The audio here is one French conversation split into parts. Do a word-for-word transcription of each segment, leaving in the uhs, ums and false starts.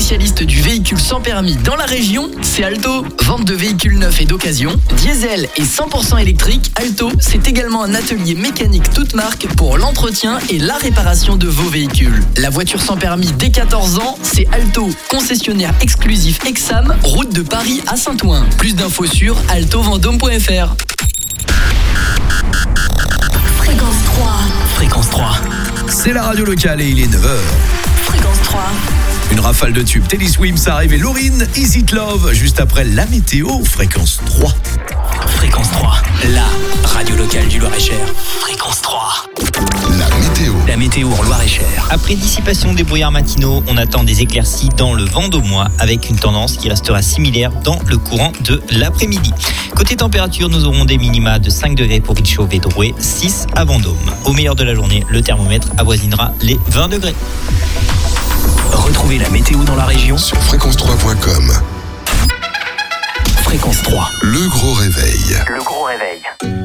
spécialiste du véhicule sans permis dans la région, c'est Alto. Vente de véhicules neufs et d'occasion, diesel et cent pour cent électrique, Alto, c'est également un atelier mécanique toute marque pour l'entretien et la réparation de vos véhicules. La voiture sans permis dès quatorze ans, c'est Alto, concessionnaire exclusif Exam, route de Paris à Saint-Ouen. Plus d'infos sur alto vendôme point f r. Fréquence trois. Fréquence trois. C'est la radio locale et il est neuf heures. Fréquence trois. Une rafale de tubes. Teddy Swims arrive et Lauryn, Is It Love, juste après la météo, Fréquence trois. Fréquence trois, la radio locale du Loir-et-Cher. Fréquence trois. La météo. La météo en Loir-et-Cher. Après dissipation des brouillards matinaux, on attend des éclaircies dans le Vendômois avec une tendance qui restera similaire dans le courant de l'après-midi. Côté température, nous aurons des minima de cinq degrés pour Vitchauve et Drouet, six à Vendôme. Au meilleur de la journée, le thermomètre avoisinera les vingt degrés. Retrouvez la météo dans la région sur fréquence trois point com. Fréquence trois. Le gros réveil. Le gros réveil.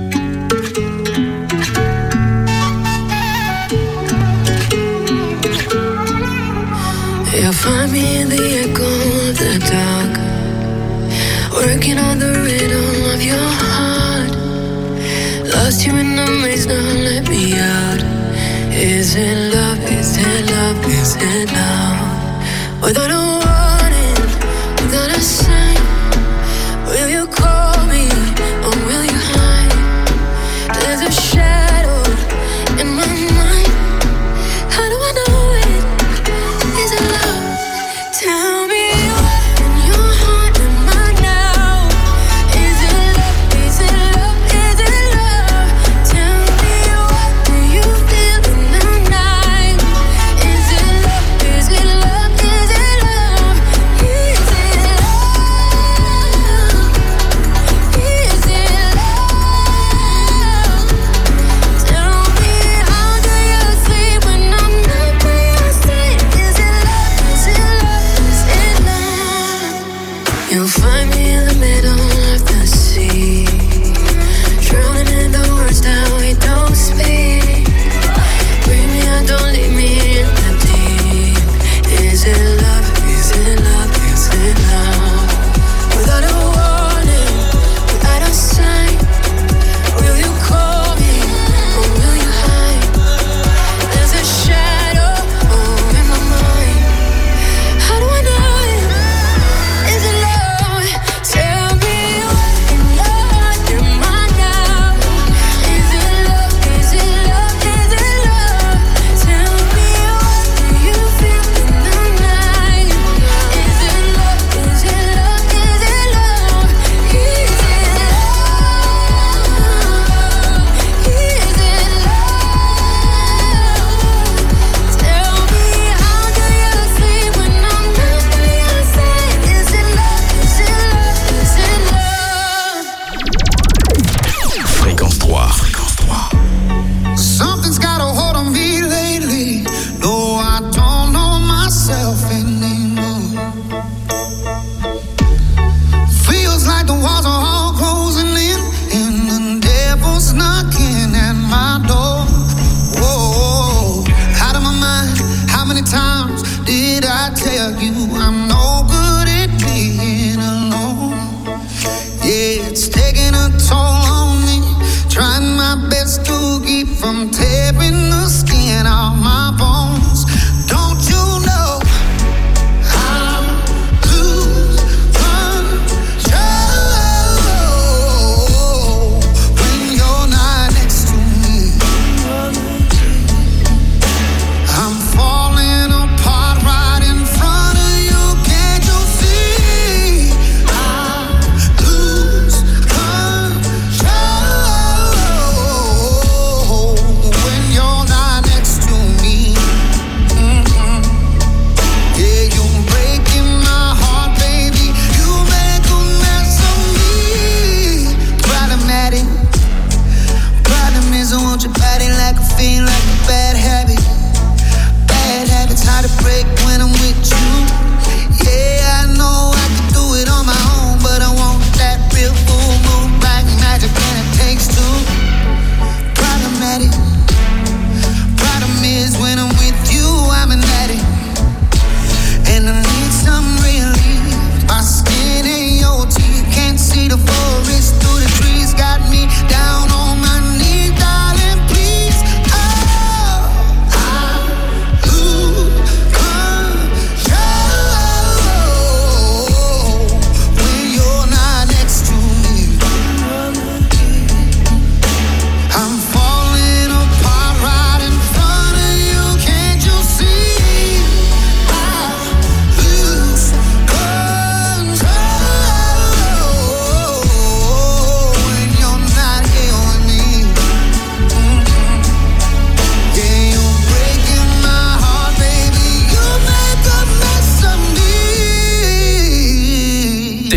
You'll find me in the echo of the dark, working on the rhythm of your heart. Lost you in the maze, now let me out. Is it love, is it love, is it love? Without a warning, without a sign, will you call me or will you hide? There's a shadow in my mind. How do I know it? Is it love? Tell me what in your heart am I now? Is it love? Is it love? Is it love? Tell me what do you feel in the night? Is it love? Is it love? Is it love? Is it love? Is it love? Tell me how do you sleep when I'm not by your side? Is it love? Is it love? Is it love? You'll find me in the middle of the sea, drowning in the words that we don't speak. Bring me out, don't leave me in the deep. Is it love? Is it love? Is it love? Without a warning, without a sign, will you call me or will you hide? There's a shadow oh, in my mind. How do I know it? Is it love? Tell me what in your heart am I now? Is it love? Is it love? Is it love? Tell me what do you feel in the night? Is it love? Is it love? Is it love? Is it love? Is it love? Tell me how do you sleep when I'm not by your side? Is it love? Is it love? Is it love? Fréquence trois. Fréquence trois. Something's got a hold on me lately. No, I don't know myself anymore. Feels like the walls are all closing in, and the devil's knocking at my door. Whoa, out of my mind. How many times did I tell you I'm no good at being alone? Yeah, it's taking a toll on me. Trying my best to keep from tearing the skin off my bones. Don't you know I lose control when you're not next to me? I'm falling apart right in front of you. Can't you see? I lose control when you're not next to me. Mhm. Yeah, you're breaking my heart, baby. You make a mess of me. Problematic. Problem is I want your body like a fiend, like a bad habit. Bad habits hard to break when I'm with you. Yeah, I know I can do it on my own, but I want that real full moon black magic, and it takes two. Problematic. Problem is when I'm with you, I'm an addict, and I need some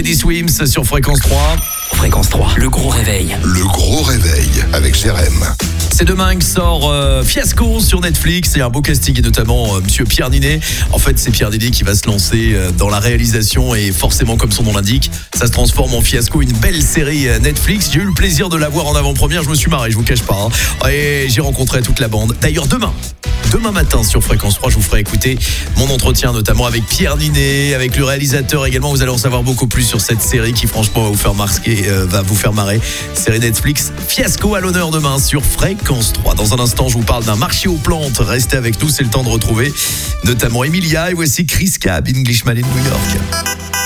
Teddy Swims sur Fréquence trois. Fréquence trois, le gros réveil. Le gros réveil avec Jérém. C'est demain que sort euh, Fiasco sur Netflix. Il y a un beau casting et notamment euh, Monsieur Pierre Ninet. En fait, c'est Pierre Ninet qui va se lancer euh, dans la réalisation et forcément, comme son nom l'indique, ça se transforme en Fiasco, une belle série euh, Netflix. J'ai eu le plaisir de la voir en avant-première. Je me suis marré, je vous cache pas. Hein. Et j'ai rencontré toute la bande. D'ailleurs, demain. Demain matin sur Fréquence trois, je vous ferai écouter mon entretien notamment avec Pierre Ninet, avec le réalisateur également. Vous allez en savoir beaucoup plus sur cette série qui franchement va vous faire marquer, euh, va vous faire marrer. Série Netflix Fiasco à l'honneur demain sur Fréquence trois. Dans un instant, je vous parle d'un marché aux plantes. Restez avec nous, c'est le temps de retrouver notamment Emilia et voici Chris Cab, Englishman in New York.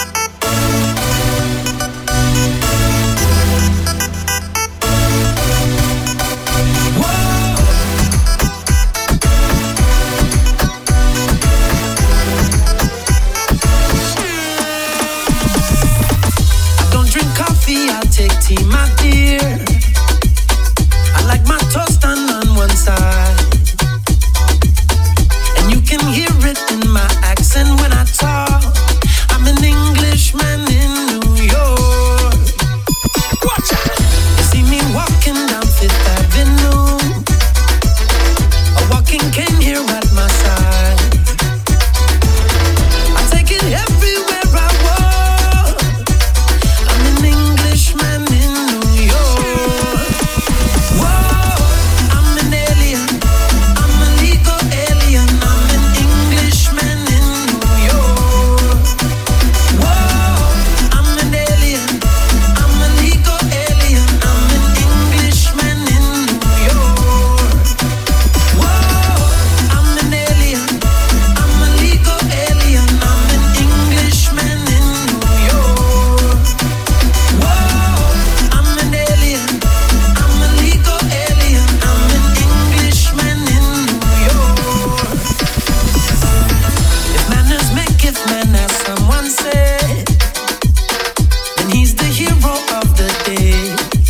Take tea, my dear. I like my toast done on one side. And you can hear it in my accent when I talk. I'm an Englishman in New York. Watch out! You see me walking down Fifth Avenue. A walking cane here at my side. I take it everywhere I walk. I'm an Englishman in New York. Whoa, I'm an alien. I'm a legal alien. I'm an Englishman in New York. Whoa, I'm an alien. I'm a legal alien. I'm an Englishman in New York. Whoa, I'm an alien. I'm a legal alien. I'm an Englishman in New York. Whoa, I'm an alien. I'm a legal alien. I'm an Englishman in New York. If manners maketh man, as someone said, then he's the hero of the day.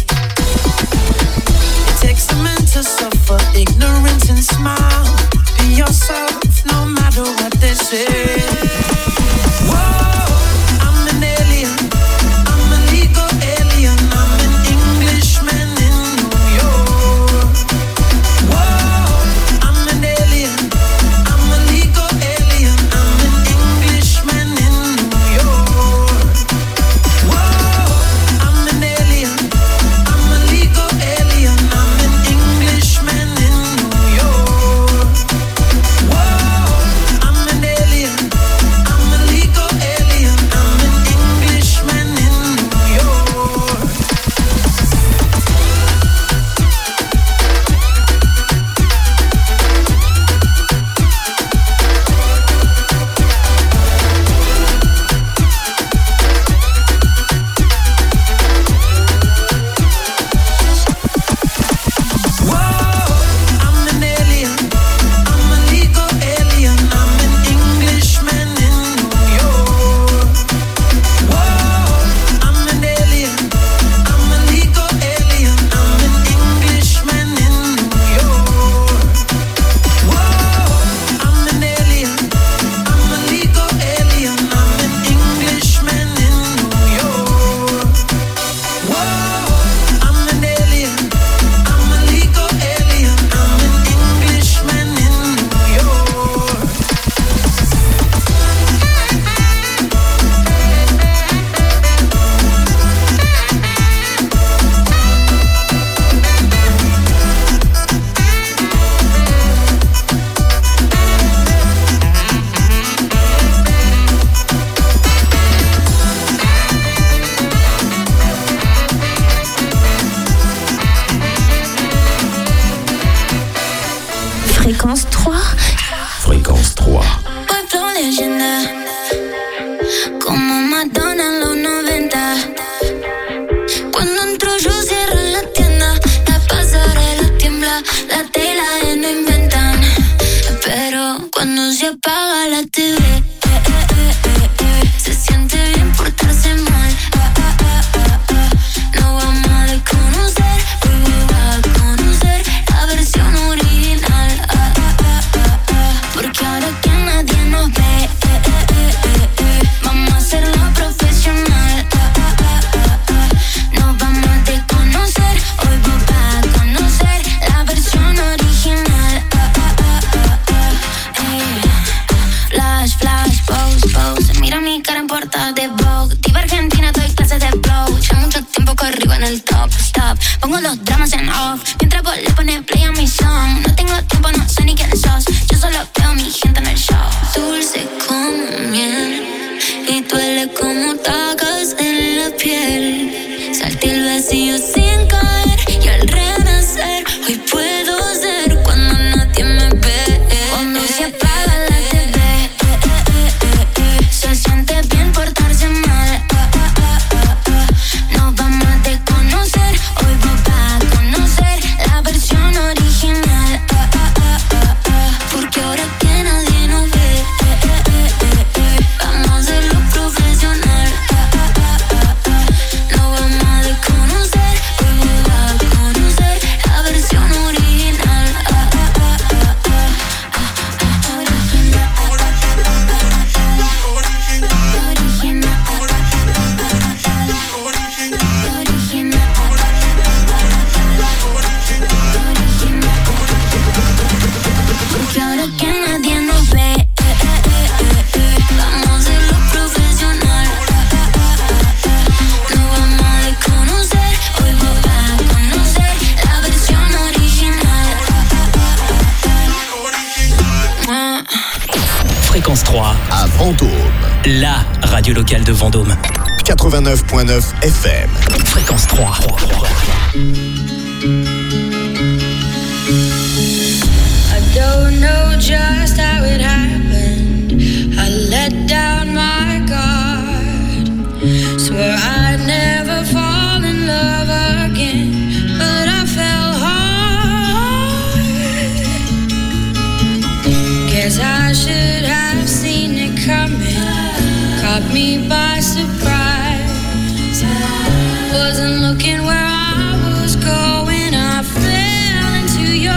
It takes a man to suffer ignorance and smile. Be yourself, no matter what they say. Whoa, I'm an alien. I'm a legal alien. I'm an Englishman in New York. Whoa, I'm an alien. I'm a legal alien. I'm an Englishman in New York. Whoa, I'm an alien. I'm a legal alien. I'm an Englishman in New York. Whoa, I'm an alien. I'm a legal alien. I'm an Englishman in New York. Whoa, I'm an alien. I'm a legal alien. I'm an Englishman in New York. Whoa, I'm an alien. I'm a legal alien. I'm an Englishman in New York. Whoa, I'm an alien. I'm a legal alien. I'm an Englishman in New York. Whoa, I'm an alien. I'm a legal alien. I'm an Englishman in New York. Fréquence trois. Fréquence trois. Pueblo leyenda, como Madonna en los noventa. Cuando entro yo cierro la tienda, la pasarela tiembla, la tela ya no inventan. Pero cuando se apaga la T V, eh, eh, eh, eh, se siente bien portarse mal. Ah, ah, ah, ah, ah. No vamos a desconocer, hoy va a conocer la versión original. Ah, ah, ah, ah, ah. Porque ahora que nadie nos ve, eh, eh, eh, eh, eh, vamos a hacerlo profesional. Ah, arriba en el top, stop. Pongo los dramas en off, mientras vos le pones play a mi song. No tengo tiempo, no sé ni quién sos, yo solo veo a mi gente en el show. Dulce como miel y duele como tacas en la piel. Salté el vacío sin caer y al renacer hoy puedo ser cuando nadie me ve. Cuando se apaga la T V, eh, eh, eh, eh, se siente bien portarse mal. Ah, ah, ah, ah, ah. Nos vamos a desconocer, hoy vos vas a conocer la versión original. Ah, ah, ah, ah, ah. Porque ahora que nadie nos ve, eh, eh, eh, eh, eh. Vamos a hacerlo profesional. Ah, ah, ah, ah, ah. Nos vamos a desconocer, hoy vos vas a conocer la versión original. Ah, ah, ah, ah, ah. Porque ahora que nadie nos ve, eh, eh, eh, eh, vamos a hacerlo profesional. Ah, ah, ah, ah, ah. Nos vamos a desconocer, hoy vos vas a conocer la versión original. Ah, ah, ah, ah. Fréquence trois, À Vendôme, la radio locale de Vendôme. quatre-vingt-neuf virgule neuf F M. Fréquence trois. I don't know just how it happened. I let down my guard. Swear I'd never fall in love again, but I fell hard. Guess I should have seen it coming. Caught me by surprise. Wasn't looking where I was going. I fell into your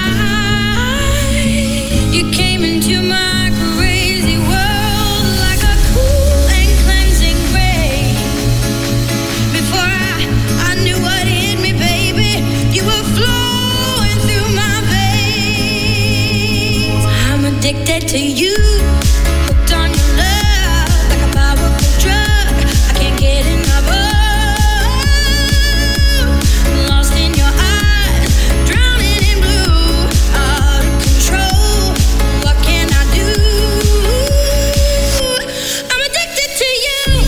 eyes. You came into my crazy world like a cool and cleansing rain. Before I, I knew what hit me, baby, you were flowing through my veins. I'm addicted to you, hooked on your love like a powerful drug. I can't get enough of. Lost in your eyes, drowning in blue, out of control. What can I do? I'm addicted to you.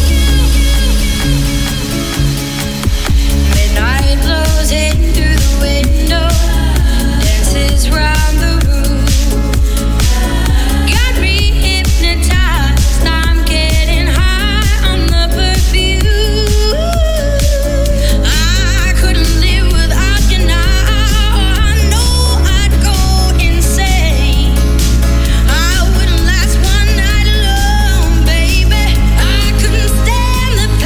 Midnight blows in through the window, dances round the room. Got me hypnotized, I'm getting high on the perfume. I couldn't live without you now. I know I'd go insane. I wouldn't last one night alone, baby. I couldn't stand the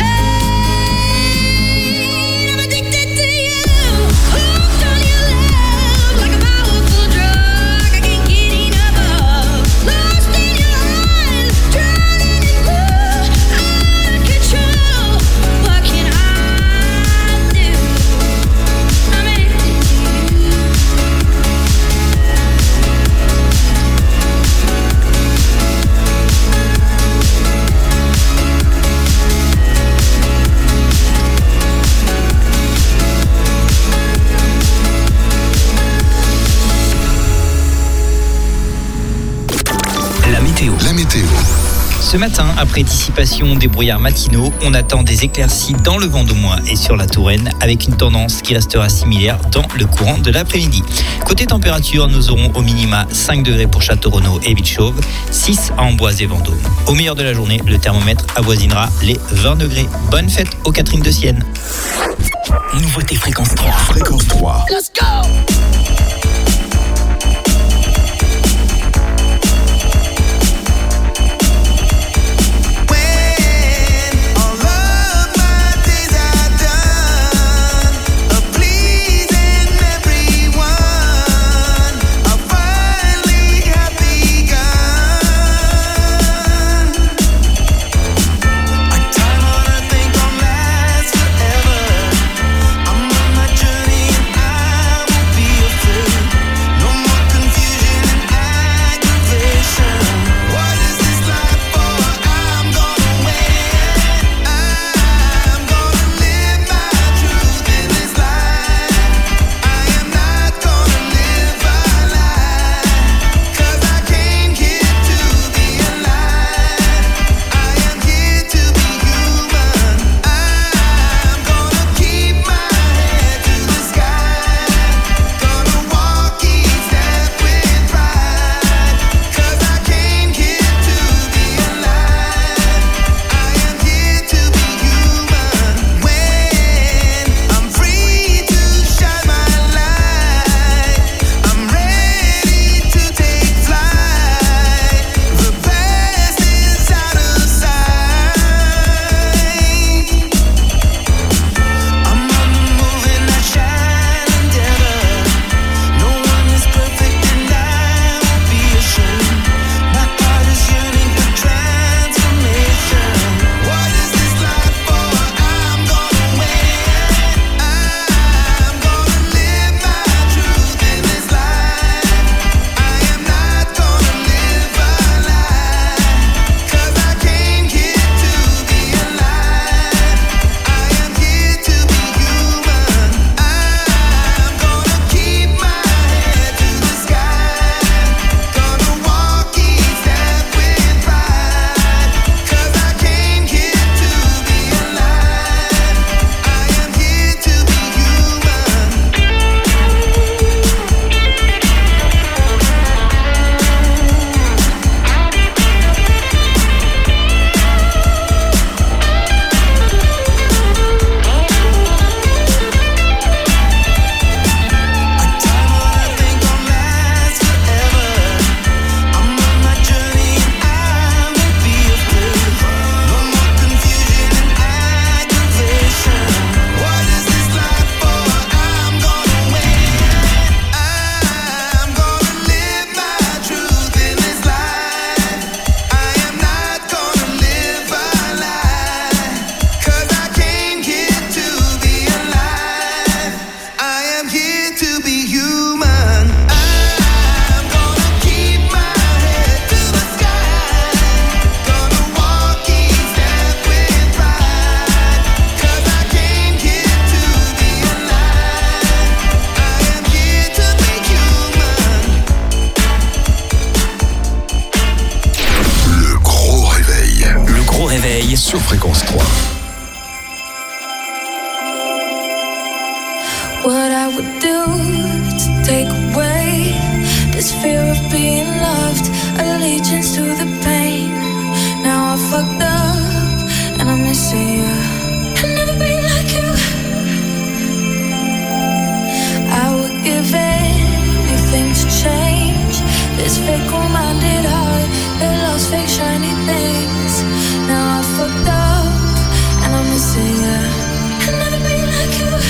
pain. I'm addicted to you, hooked on your love like a powerful drug. I can't get enough of. Lost in your eyes, drowning in blue, out of control. What can I do? I'm addicted to you. La météo. La météo. Ce matin, après dissipation des brouillards matinaux, on attend des éclaircies dans le Vendômois et sur la Touraine, avec une tendance qui restera similaire dans le courant de l'après-midi. Côté température, nous aurons au minima cinq degrés pour Château-Renaud et Villechauve, six à Amboise et Vendôme. Au meilleur de la journée, le thermomètre avoisinera les vingt degrés. Bonne fête aux Catherine de Sienne. Nouveauté Fréquence trois. Fréquence trois. Let's go! I'm on my journey and I will be a sur Fréquence trois. What I would do to take away this fear of being loved, allegiance to the pain. Now I fucked up and I'm missing you. I'll never be like you. I would give anything to change this fickle-minded heart that loves fake shiny things. Now I fucked up and I'm missing you. I'll never be like you.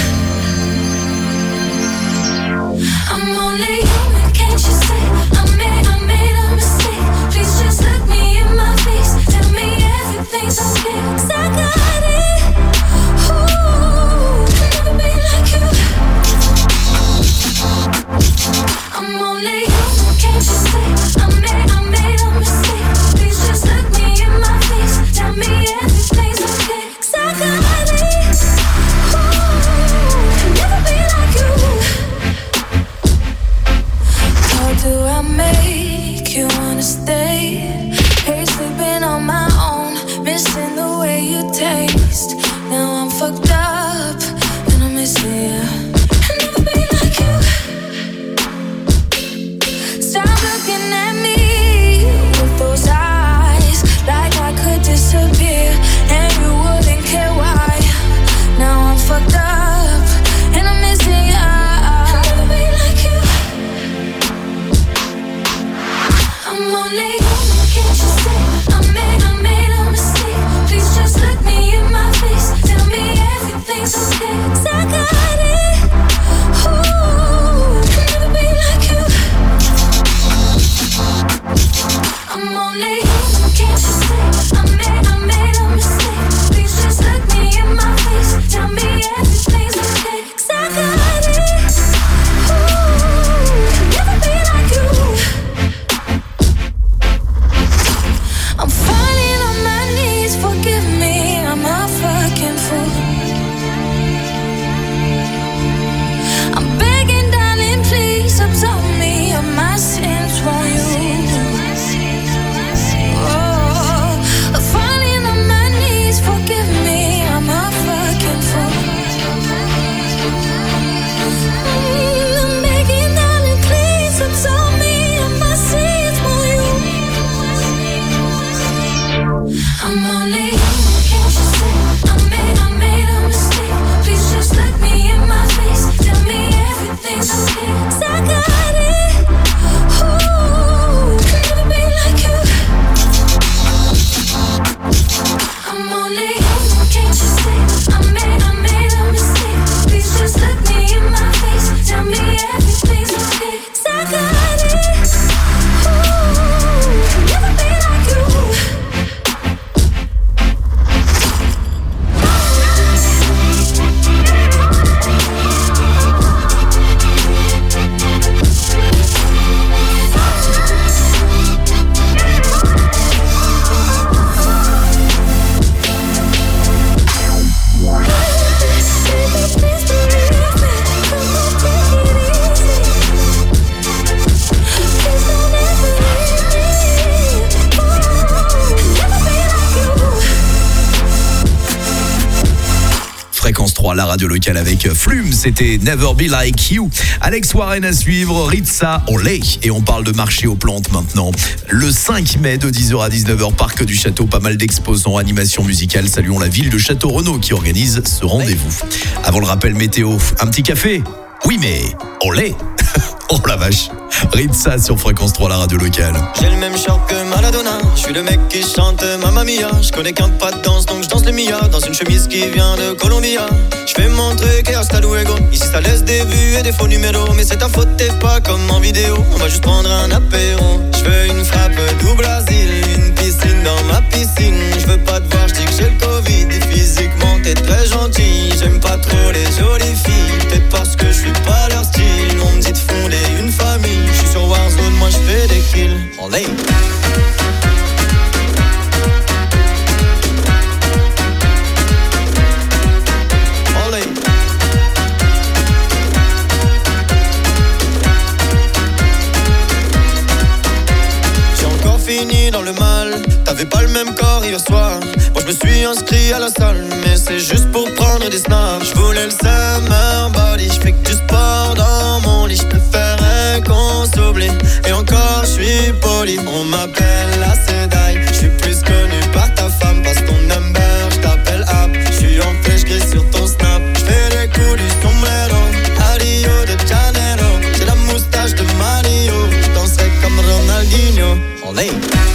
I'm only human, can't you see? I made, I made a mistake. Please just look me in my face. Tell me everything's okay, 'cause I got it. Ooh, I'll never be like you. I'm only human, can't you see? I made, I made a mistake. Please just look me in my face. Tell me everything's okay, 'cause I got it. Ooh, I'll never be like you. How do I make you wanna stay? Hate sleeping on my own, missing the way you taste. Now I'm fucked up and I'm missing you. I'll never be like you. Stop looking at me with those eyes, like I could disappear and you wouldn't care why. Now I'm fucked up and I'm missing you. I'll never be like you. I'm only human, can't you see? I made, I made a mistake. Please just look me in my face. Tell me everything's okay, 'cause I got it. Ooh, I'll never be like you. I'm only human, can't you see? I made, I made a mistake. Please just look me in my face. Tell me everything's okay, 'cause I got it. Ooh, I'll never be like you. I'm falling on my knees, forgive me, I'm a fucking fool. I'm begging, darling, please absolve me of my sins for you. Oh, I'm falling on my knees, forgive me, I'm a fucking fool. Mm, I'm begging, darling, please absolve me of my sins for you. I'm only human, can't you see? I made, I made a mistake. Please just look me in my face. Tell me everything's okay, 'cause I got it. Ooh, I'll never be like you. I'm only human, can't you see? I made, I made a mistake. Please just look me in my face. Tell me everything's okay, 'cause I got it. Ooh, I'll never be like you. Fréquence trois, la radio locale avec Flume, c'était Never Be Like You. Alex Warren à suivre, Ritza, on l'est. Et on parle de marché aux plantes maintenant. Le cinq mai de dix heures à dix-neuf heures, Parc du Château, pas mal d'exposants, animation musicale. Saluons la ville de Château-Renaud qui organise ce rendez-vous. Avant le rappel météo, un petit café? Oui, mais on l'est. Oh la vache. Ritza sur Fréquence trois, la radio locale. J'ai le même chant que Maradona. Je suis le mec qui chante Mamma Mia. Je connais qu'un pas de danse, donc je danse le Mia. Dans une chemise qui vient de Colombia. Je fais mon truc et hasta luego. Ici ça laisse des vues et des faux numéros. Mais c'est ta faute, t'es pas comme en vidéo. On va juste prendre un apéro. Je veux une frappe du Brésil, une piscine dans ma piscine. Je veux pas te voir, je dis que j'ai le Covid. Et physiquement t'es très gentil. J'aime pas trop les jolies filles. Peut-être parce que je suis pas leur style. On me dit de fonder une famille. Je suis sur Warzone, moi je fais des kills. Olé. Olé. J'ai encore fini dans le mal. T'avais pas le même corps hier soir. Moi je me suis inscrit à la salle, mais c'est juste pour prendre des snaps. Je voulais le summer body, je fais que du sport dans mon lit. Je préférais qu'on s'oublie, et encore je suis poli. On m'appelle la Sedai, je suis plus connu par ta femme. Passe ton number, je t'appelle app. Je suis en flèche gris sur ton snap. Je fais des coups du sombrero, à Rio de Janeiro. J'ai la moustache de Mario, je danserai comme Ronaldinho. Olé.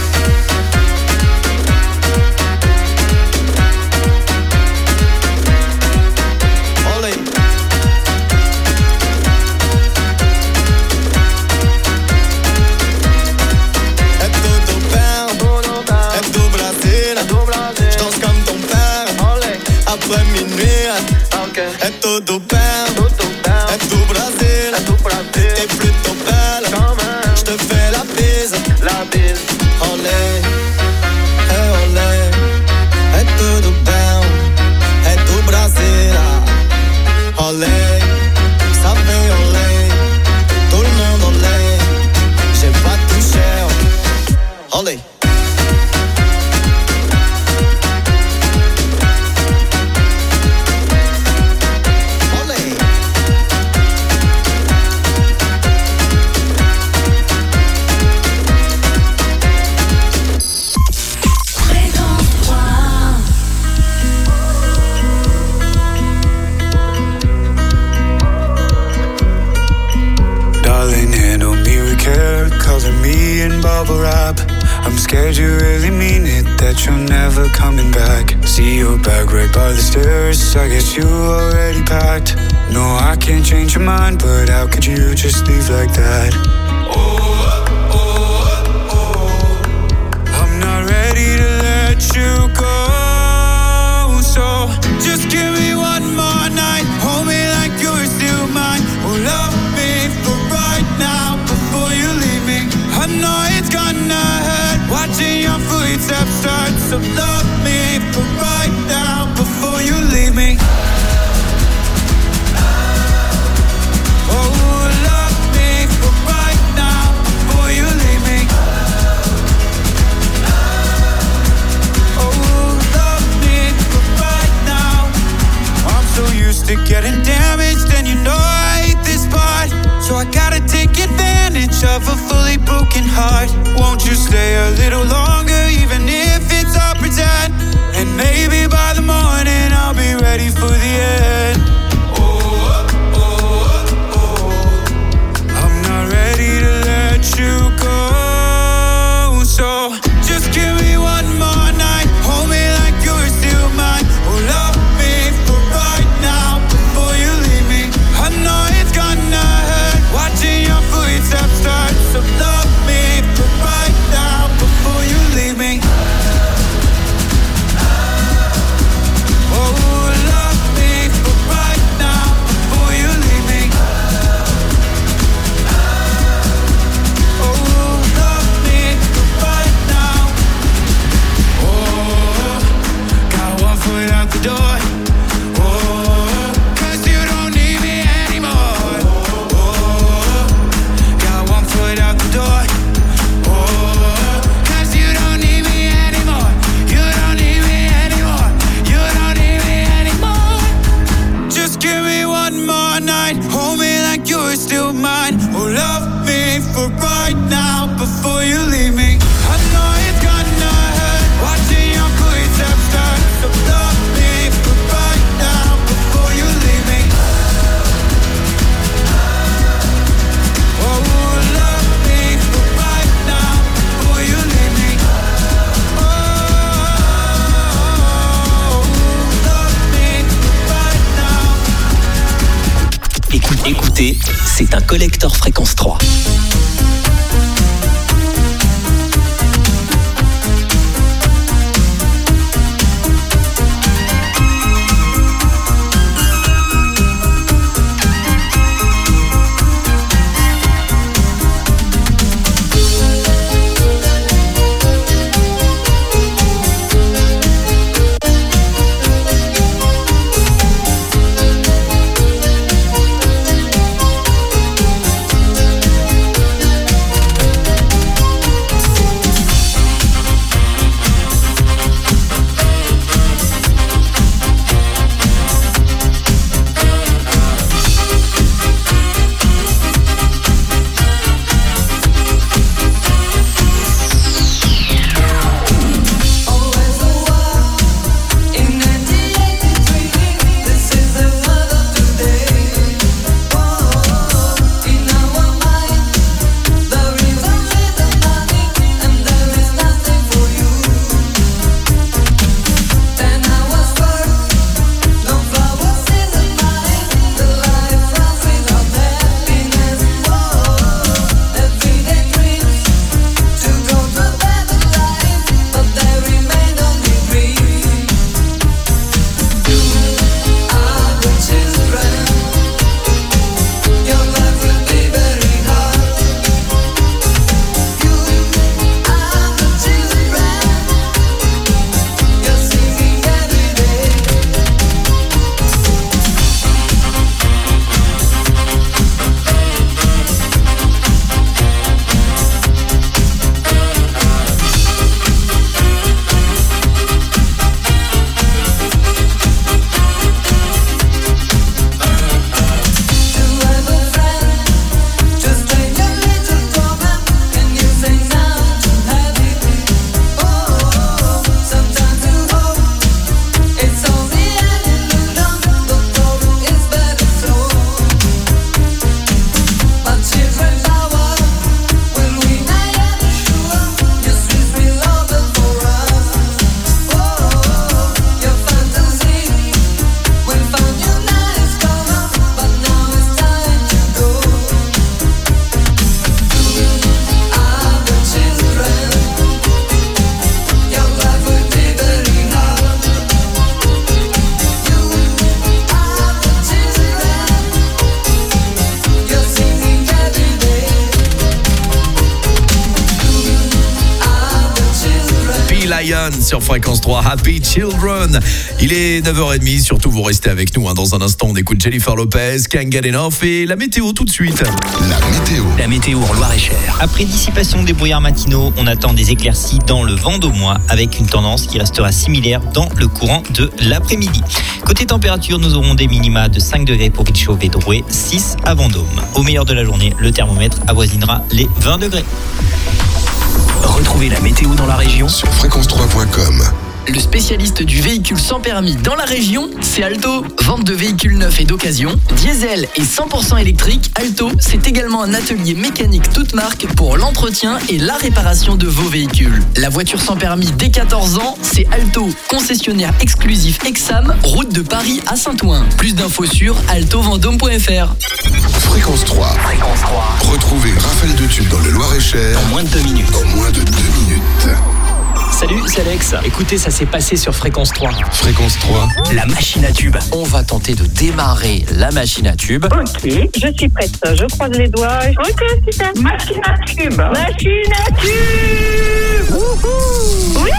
Après minuit, okay. Et todo bem, et do Brasil, t'es plutôt belle, j'te fais la bise, la bise. Olé, eh olé, et todo bem, et do Brasil. Olé, ça fait olé, tout le monde olé, j'ai pas touché. Olé. Bubble wrap. I'm scared you really mean it, that you're never coming back. See your bag right by the stairs, I guess you already packed. No, I can't change your mind, but how could you just leave like that? Oh, oh, oh, oh. I'm not ready to let you go, so just give me one more night. Hold me like you're still mine. Oh, love me for right now before you leave me. I know it's gonna hurt watching your footsteps start. So love me for right now before you leave me. Oh, love me for right now before you leave me. Oh, love me for right now. I'm so used to getting damaged, and you know I hate this part. So I gotta take advantage of a fully broken heart. Won't you stay a little longer, even if it's all pretend? And maybe by the morning I'll be ready for the end. Oh, oh, oh, oh. I'm not ready to let you go, so just give me one more night. Hold me like you're still mine. Oh, love me for right now before you leave me. I know it's gonna hurt watching your footsteps start. So love me for right now before you leave me. Oh, love me for right now before you leave me. Oh, love me for right now. Oh, got one foot out the door. Oh, 'cause you don't need me anymore. Oh, got one foot out the door. Oh, 'cause you don't need me anymore. You don't need me anymore. You don't need me anymore. Just give me one more night. Hold me like you're still mine. Oh, love me for right now before you leave me. I know it's gonna hurt watching your footsteps start. So love me for right now before you leave me. Oh, love me for right now before you leave me. Oh, love me for right now. Écoute, écoutez, c'est un collector fréquence trois. Ryan sur Fréquence trois, Happy Children. Il est neuf heures trente, surtout vous restez avec nous. Hein. Dans un instant, on écoute Jennifer Lopez, Can't Get Enough et la météo tout de suite. La météo. La météo en Loir-et-Cher. Après dissipation des brouillards matinaux, on attend des éclaircies dans le Vendômois avec une tendance qui restera similaire dans le courant de l'après-midi. Côté température, nous aurons des minima de cinq degrés pour Vitchauve et Drouet, six à Vendôme. Au meilleur de la journée, le thermomètre avoisinera les vingt degrés. Retrouvez la météo dans la région Sur fréquence trois point com. Le spécialiste du véhicule sans permis dans la région, c'est Alto. Vente de véhicules neufs et d'occasion, diesel et cent pour cent électrique, Alto, c'est également un atelier mécanique toute marque pour l'entretien et la réparation de vos véhicules. La voiture sans permis dès quatorze ans, c'est Alto, concessionnaire exclusif Exam, route de Paris à Saint-Ouen. Plus d'infos sur alto vendôme point f r. Fréquence trois. Fréquence trois. Retrouvez Raphaël de Tube dans le Loir-et-Cher En moins de deux minutes. en moins de deux minutes. Salut, c'est Alex. Écoutez, ça s'est passé sur Fréquence trois. Fréquence trois. La machine à tube. On va tenter de démarrer la machine à tube. Ok, je suis prête. Je croise les doigts. Ok, super. Machine à tube. Machine à tube. Wouhou. Oui.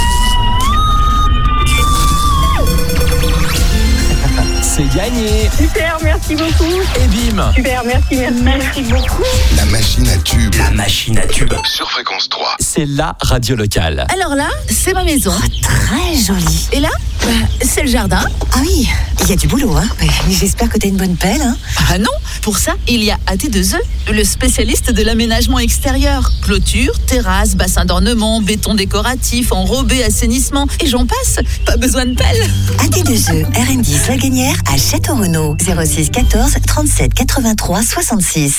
C'est gagné. Super, merci beaucoup. Et bim. Super, merci, merci. Merci beaucoup. La machine à tube. La machine à tube. Sur Fréquence trois. C'est la radio locale. Alors là, c'est ma maison. Très joli. Et là, bah, c'est le jardin. Ah oui, il y a du boulot, hein. Mais j'espère que t'as une bonne pelle, hein. Ah non, pour ça, il y a A T deux E, le spécialiste de l'aménagement extérieur. Clôture, terrasse, bassin d'ornement, béton décoratif, enrobé, assainissement, et j'en passe. Pas besoin de pelle. A T deux E, R N dix La Gagnère à Château-Renaud. zéro six quatorze trente-sept quatre-vingt-trois soixante-six.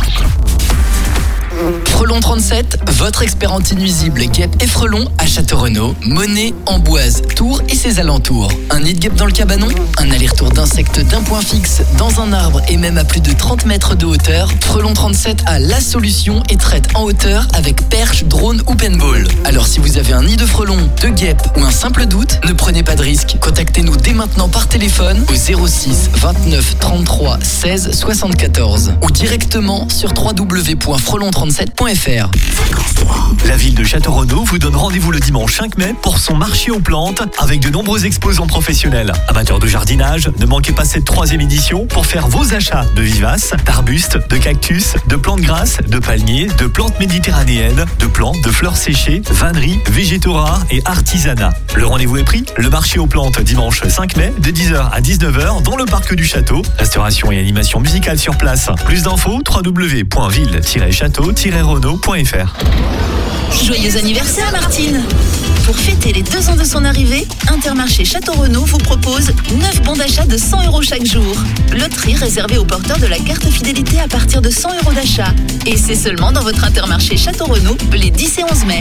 Frelon trente-sept, votre expert anti-nuisible guêpes et frelons à Château-Renaud, Monet, Amboise, Tours et ses alentours. Un nid de guêpe dans le cabanon, un aller-retour d'insectes d'un point fixe dans un arbre et même à plus de trente mètres de hauteur, Frelon trente-sept a la solution et traite en hauteur avec perche, drone ou paintball. Alors si vous avez un nid de frelons, de guêpes ou un simple doute, ne prenez pas de risque. Contactez-nous dès maintenant par téléphone au zéro six vingt-neuf trente-trois seize soixante-quatorze ou directement sur w w w point frelon trente-sept point f r. La ville de Château-Renaud vous donne rendez-vous le dimanche cinq mai pour son marché aux plantes avec de nombreux exposants professionnels. Amateurs de jardinage, ne manquez pas cette troisième édition pour faire vos achats de vivaces, d'arbustes, de cactus, de plantes grasses, de palmiers, de plantes méditerranéennes, de plantes, de fleurs séchées, vanneries, végétaux rares et artisanat. Le rendez-vous est pris, le marché aux plantes dimanche cinq mai de dix heures à dix-neuf heures dans le parc du château. Restauration et animation musicale sur place. Plus d'infos, w w w point ville tiret château tiret renaud point f r. Joyeux anniversaire Martine. Pour fêter les deux ans de son arrivée, Intermarché Château-Renaud vous propose neuf bons d'achat de cent euros chaque jour. Loterie réservée aux porteurs de la carte fidélité à partir de cent euros d'achat. Et c'est seulement dans votre Intermarché Château-Renaud les dix et onze mai.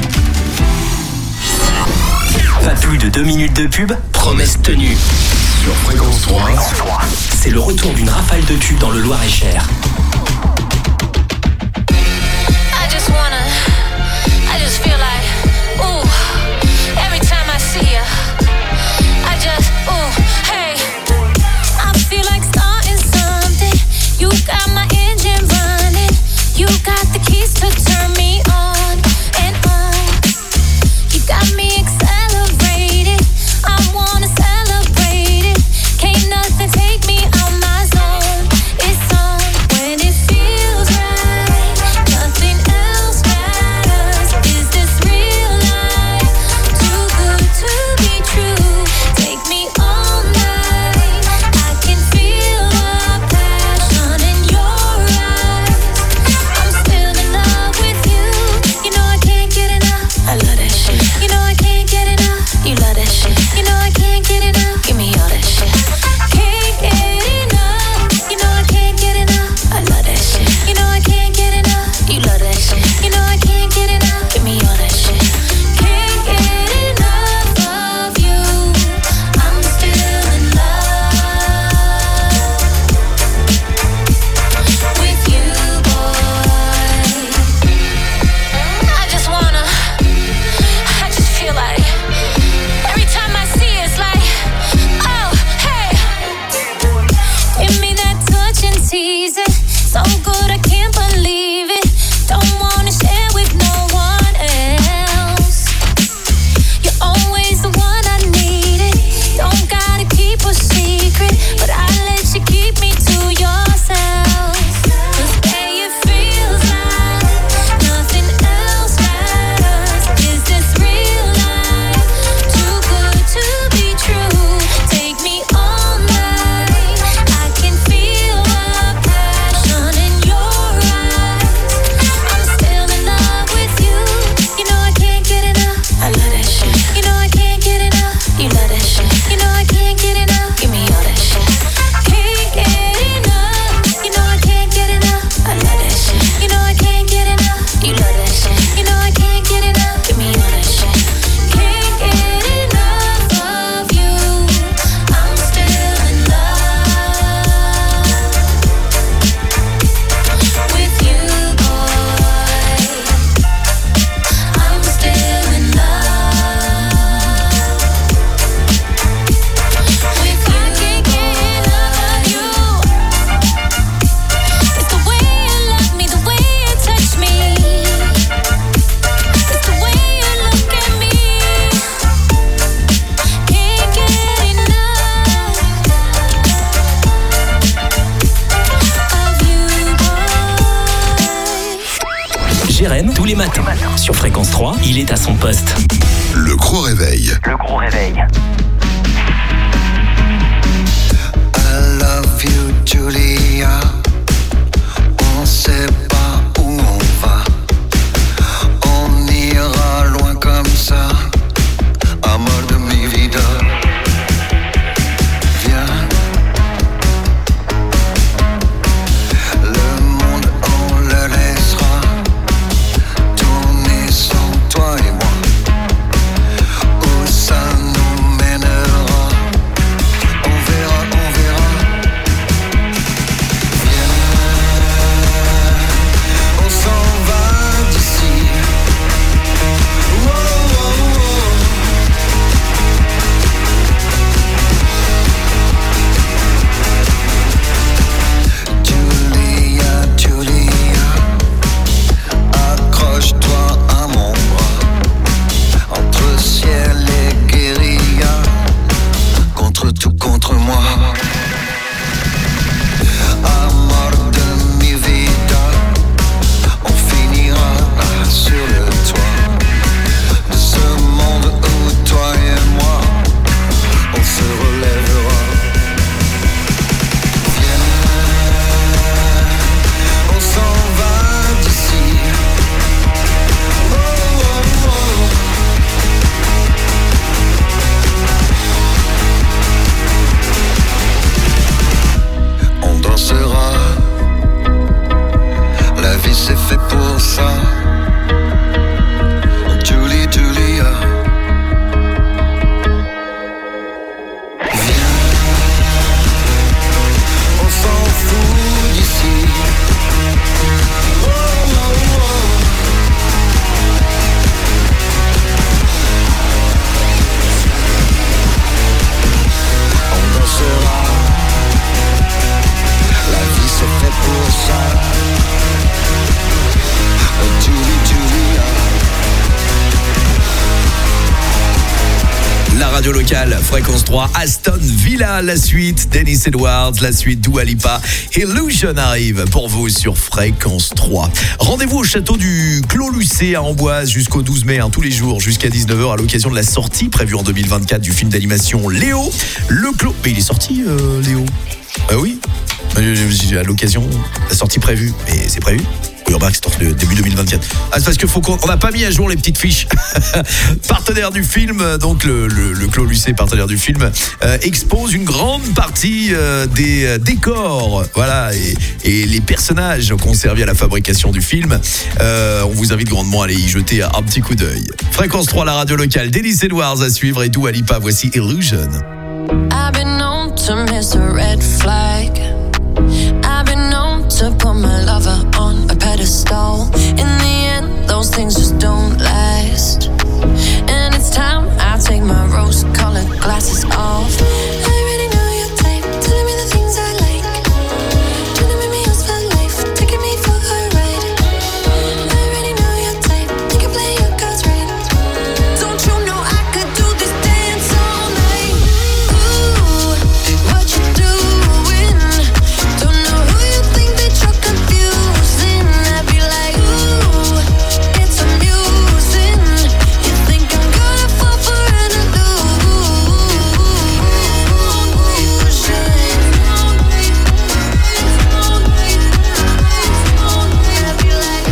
Pas plus de deux minutes de pub, promesse tenue. Sur Fréquence trois. C'est le retour d'une rafale de tubes dans le Loir-et-Cher. les matins. Sur Fréquence trois, il est à son poste. Le gros réveil. Le gros réveil. I love you, Julia. On sait pas où on va. On ira loin comme ça. Amor de mi vida. Viens. Le monde, on le laissera tourner sans toi et moi. Où ça nous mènera, on verra, on verra. Viens, on s'en va d'ici. Oh, oh, oh. Julia, Julia, accroche-toi à mon bras. Entre ciel et guérilla, contre tout, contre moi. Amor de mi vida, on finira sur le toit de ce monde où toi et moi, on se relèvera. Viens, on s'en va d'ici. Oh, oh, oh. On dansera. La vie c'est fait pour ça. Julie, Julia. Viens, on s'en fout d'ici. Oh, oh, oh. On dansera. La vie c'est fait pour ça. Julie, Julia. La radio locale, Fréquence trois, Aston Villa, la suite, Dennis Edwards, la suite, Dua Lipa, Illusion arrive pour vous sur Fréquence trois. Rendez-vous au château du Clos Lucé à Amboise jusqu'au douze mai, hein, tous les jours jusqu'à dix-neuf heures à l'occasion de la sortie prévue en deux mille vingt-quatre du film d'animation Léo. Le Clos... Mais il est sorti, euh, Léo. Ah oui, à l'occasion, la sortie prévue. Mais c'est prévu. Oui, remarque, c'est le début deux mille vingt-quatre. Ah, c'est parce que faut qu'on on n'a pas mis à jour les petites fiches. Partenaire du film, donc le, le, le Clos Lucé, partenaire du film, euh, expose une grande partie euh, des euh, décors, voilà, et, et les personnages qu'on servi à la fabrication du film. Euh, on vous invite grandement à aller y jeter un petit coup d'œil. Fréquence trois, la radio locale, Dennis Edwards à suivre et Dua Lipa, voici Illusion. I've been known to miss a red flag. I've been known to put my lover on a pedestal. In the end, those things just don't last. And it's time I take my rose-colored glasses off. I already know your type, telling me the things I like. Trying to make me yours for life, taking me for a ride. I already know your type, you can play your cards right. Don't you know I could do this dance all night? Ooh, what you doing? Don't know who you think that you're confusing. I'd be like, ooh, it's amusing. You think I'm gonna fall for an illusion? I'd be like,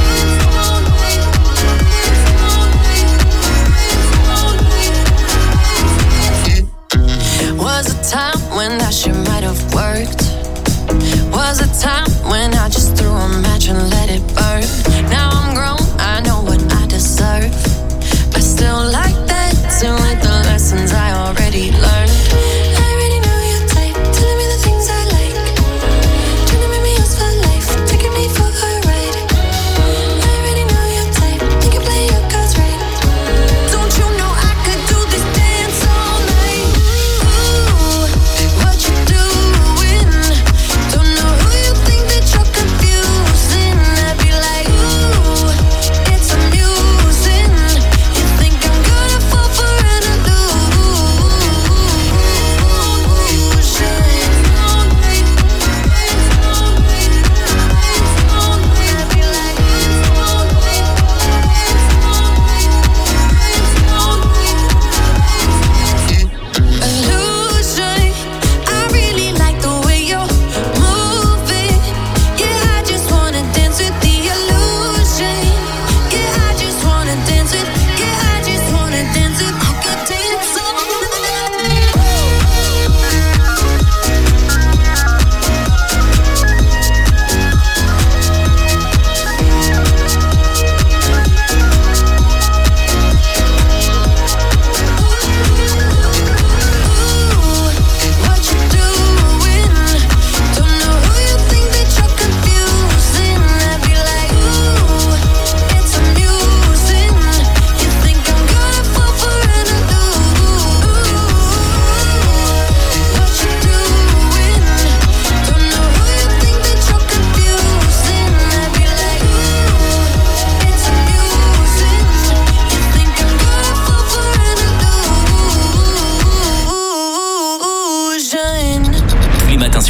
was a time when that shit might have worked. Was a time when I just threw a match and let it burn. Now I'm grown, I know what I deserve. I still like dancing with the lessons I already learned. I already know your type, telling me the things I like. Trying to make me yours for life, taking me for a ride. I already know your type, you can play your cards right. Don't you know I could do this dance all night? Ooh, what you doing? Don't know who you think that you're confusing. I'd be like, ooh,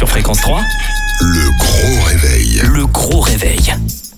Fréquence trois, Le gros réveil. le gros réveil.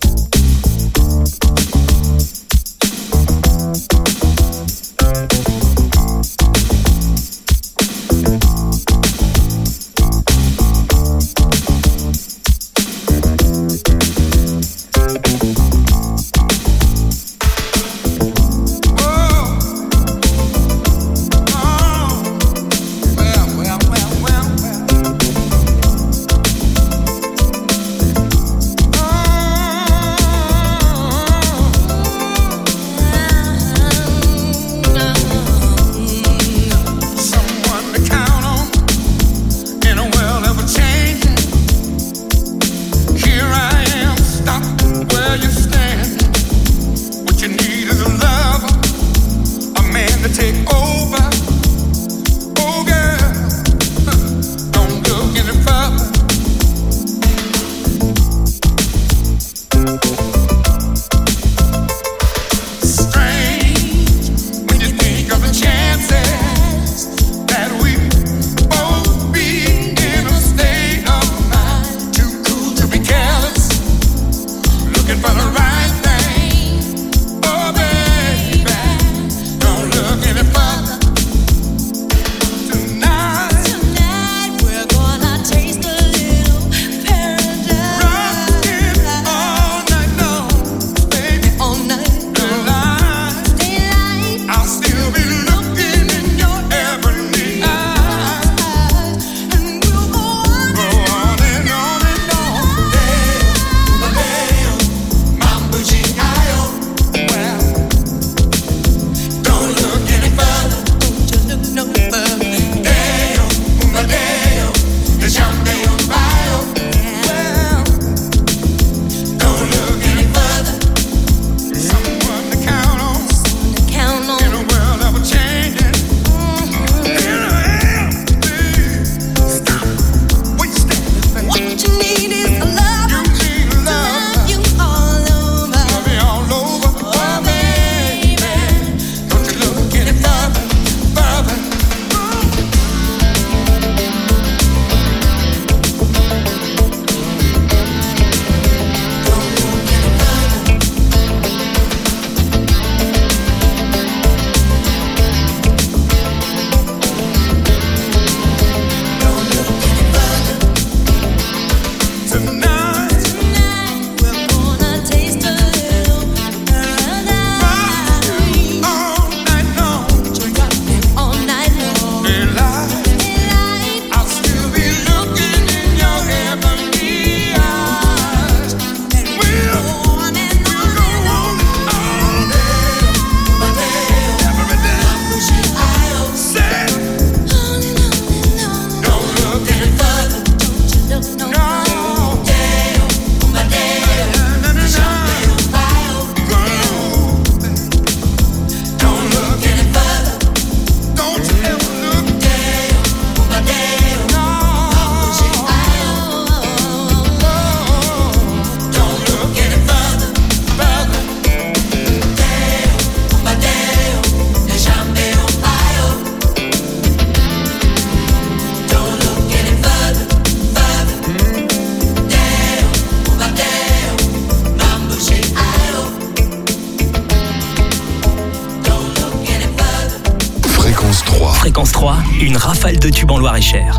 Fréquence trois, une rafale de tubes en Loir-et-Cher.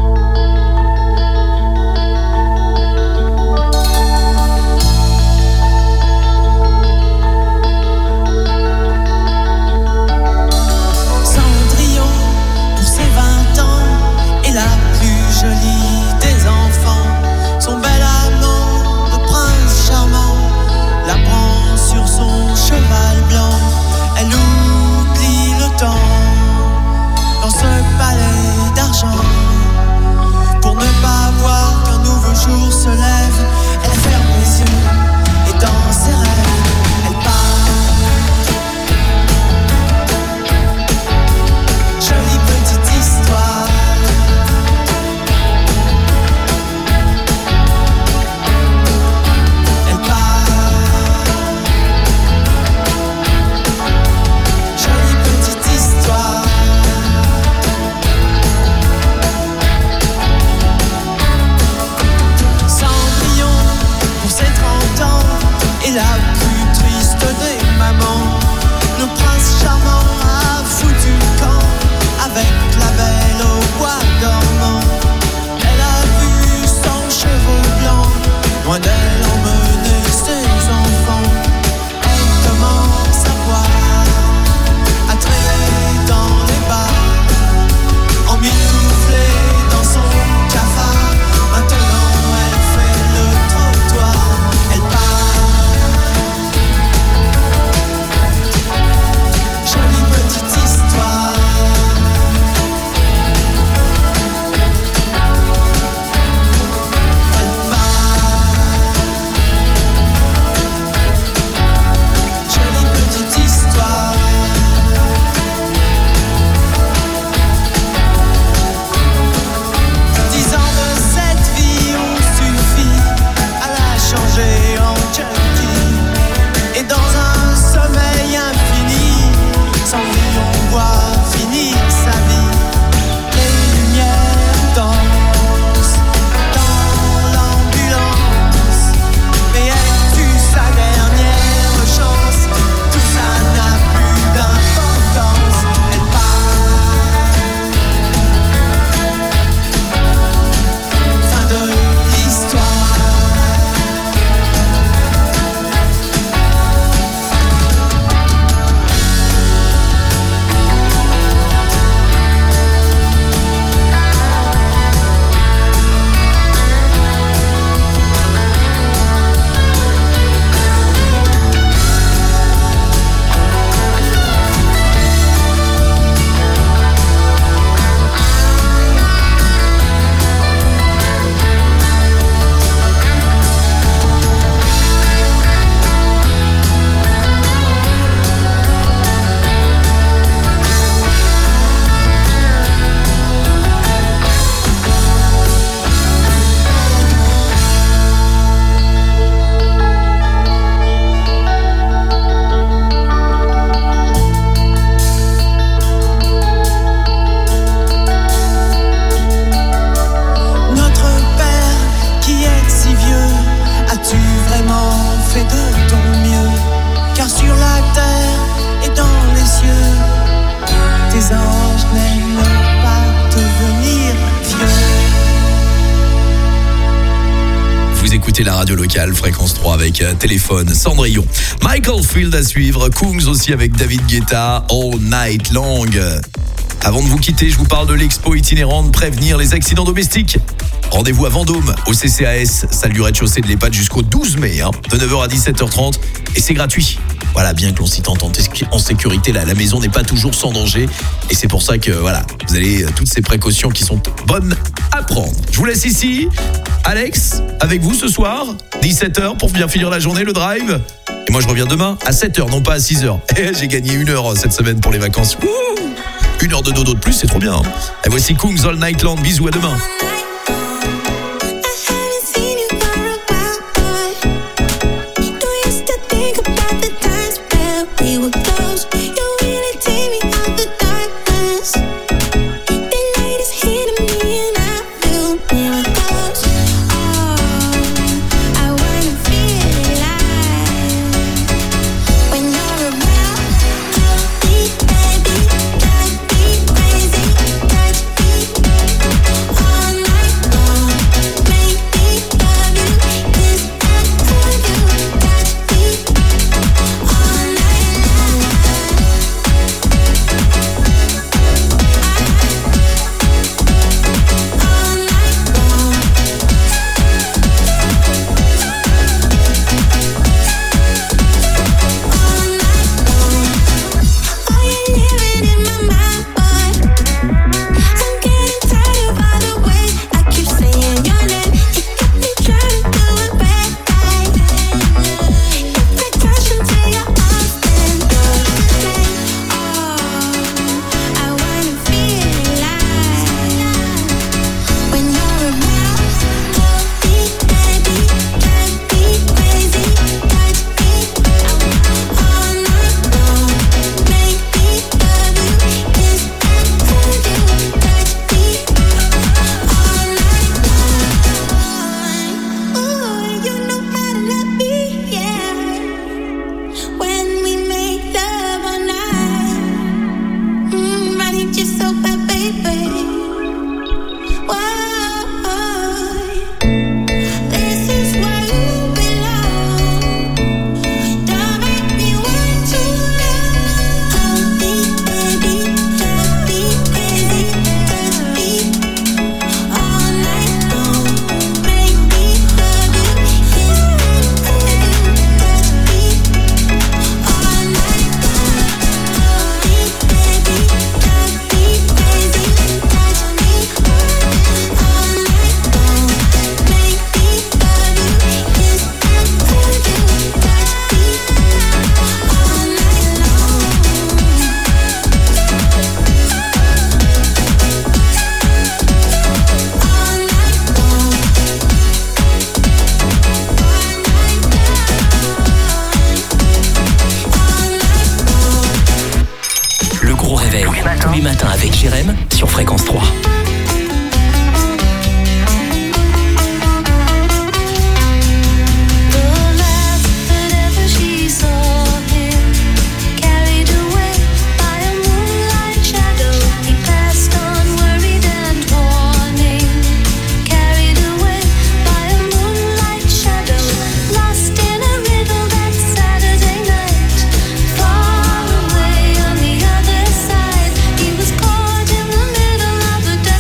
Cendrillon, pour ses vingt ans, est la plus jolie des enfants. Son bel amant, le prince charmant, la prend sur son cheval blanc. Elle oublie le temps dans ce palais d'argent. écoutez la radio locale, Fréquence trois avec euh, Téléphone, Cendrillon. Michael Field à suivre, Kungs aussi avec David Guetta, All Night Long. Avant de vous quitter, je vous parle de l'expo itinérante Prévenir les accidents domestiques. Rendez-vous à Vendôme, au C C A S, salle du rez-de-chaussée de l'EHPAD jusqu'au douze mai, hein, de neuf heures à dix-sept heures trente, et c'est gratuit. Voilà, bien que l'on s'y tente en sécurité, là, la maison n'est pas toujours sans danger, et c'est pour ça que, voilà, vous avez toutes ces précautions qui sont bonnes à prendre. Je vous laisse ici, Alex, avec vous ce soir, dix-sept heures pour bien finir la journée, le drive. Et moi je reviens demain à sept heures, non pas à six heures. Et j'ai gagné une heure cette semaine pour les vacances. Wouh, une heure de dodo de plus, c'est trop bien. Hein. Et voici Kungs All Night Long, bisous, à demain. sur Fréquence trois. Far away on the other side, he was caught in the middle of the dark.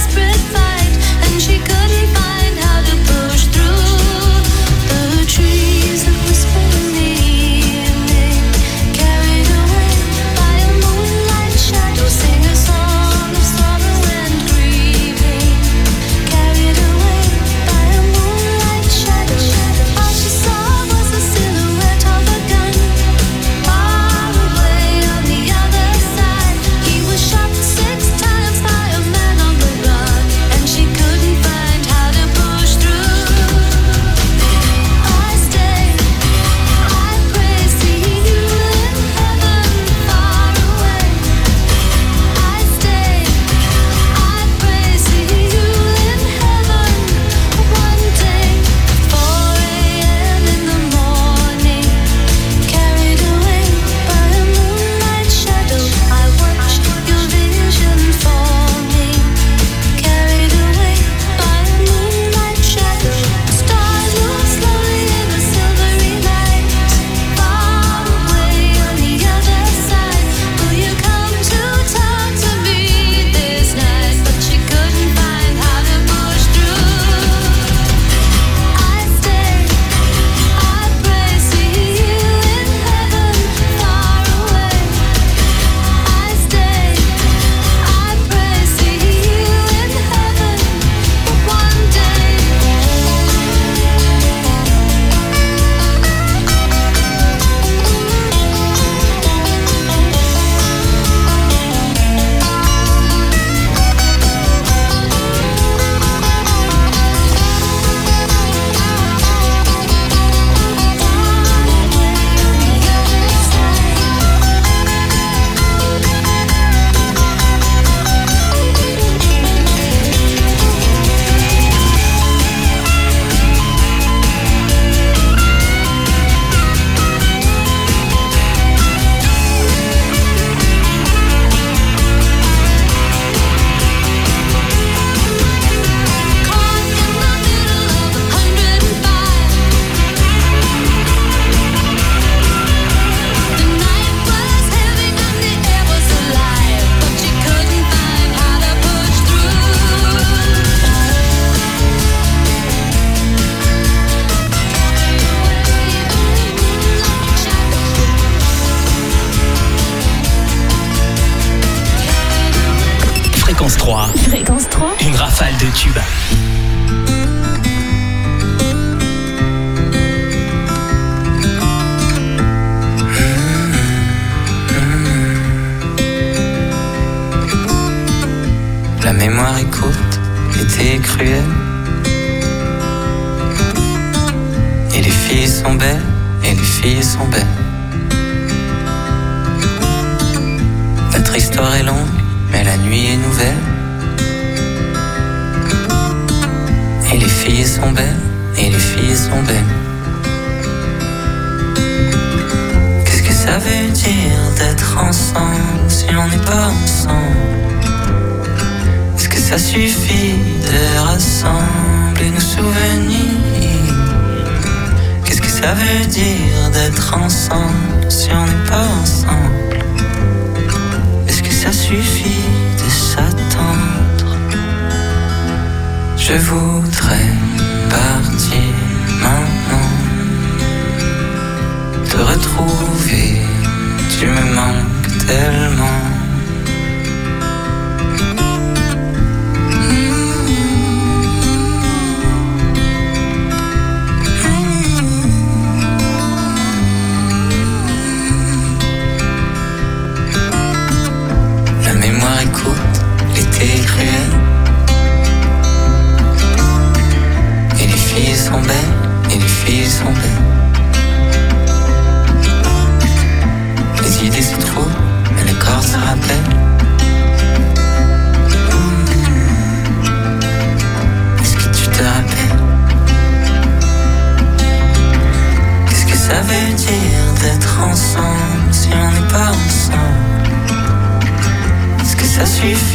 Fréquence trois. Fréquence trois. Une rafale de tubes. La mémoire est courte, l'été est cruel. Et les filles sont belles, et les filles sont belles. Notre histoire est longue, mais la nuit est nouvelle. Et les filles sont belles, et les filles sont belles. Qu'est-ce que ça veut dire d'être ensemble si on n'est pas ensemble? Est-ce que ça suffit de rassembler nos souvenirs? Qu'est-ce que ça veut dire d'être ensemble si on n'est pas ensemble? Est-ce que ça suffit de s'attendre? Je voudrais partir maintenant, te retrouver, tu me manques tellement. La mémoire est courte, l'été est cruel. Et les filles sont belles, et les filles sont belles. Les idées se trouvent, mais le corps se rappelle.